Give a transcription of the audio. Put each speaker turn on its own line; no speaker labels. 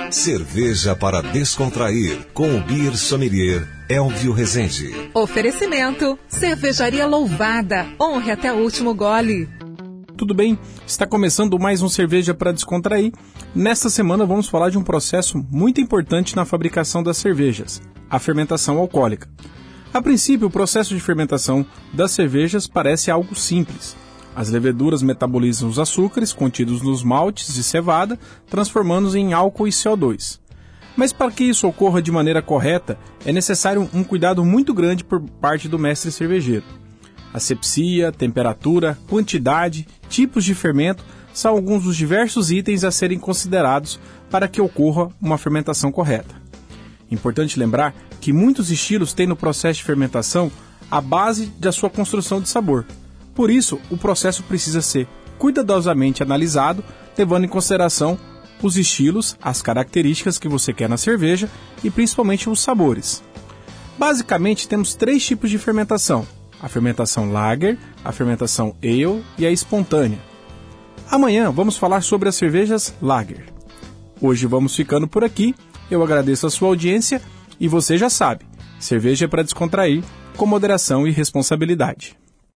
Cerveja para descontrair, com o Beer Sommelier Elvio Rezende.
Oferecimento, Cervejaria Louvada, honre até o último gole.
Tudo bem? Está começando mais um Cerveja para Descontrair. Nesta semana vamos falar de um processo muito importante na fabricação das cervejas, a fermentação alcoólica. A princípio, o processo de fermentação das cervejas parece algo simples. As leveduras metabolizam os açúcares contidos nos maltes de cevada, transformando-os em álcool e CO2. Mas para que isso ocorra de maneira correta, é necessário um cuidado muito grande por parte do mestre cervejeiro. Asepsia, temperatura, quantidade, tipos de fermento são alguns dos diversos itens a serem considerados para que ocorra uma fermentação correta. Importante lembrar que muitos estilos têm no processo de fermentação a base da sua construção de sabor. Por isso, o processo precisa ser cuidadosamente analisado, levando em consideração os estilos, as características que você quer na cerveja e principalmente os sabores. Basicamente, temos 3 tipos de fermentação: a fermentação lager, a fermentação ale e a espontânea. Amanhã vamos falar sobre as cervejas lager. Hoje vamos ficando por aqui, eu agradeço a sua audiência e você já sabe, cerveja é para descontrair, com moderação e responsabilidade.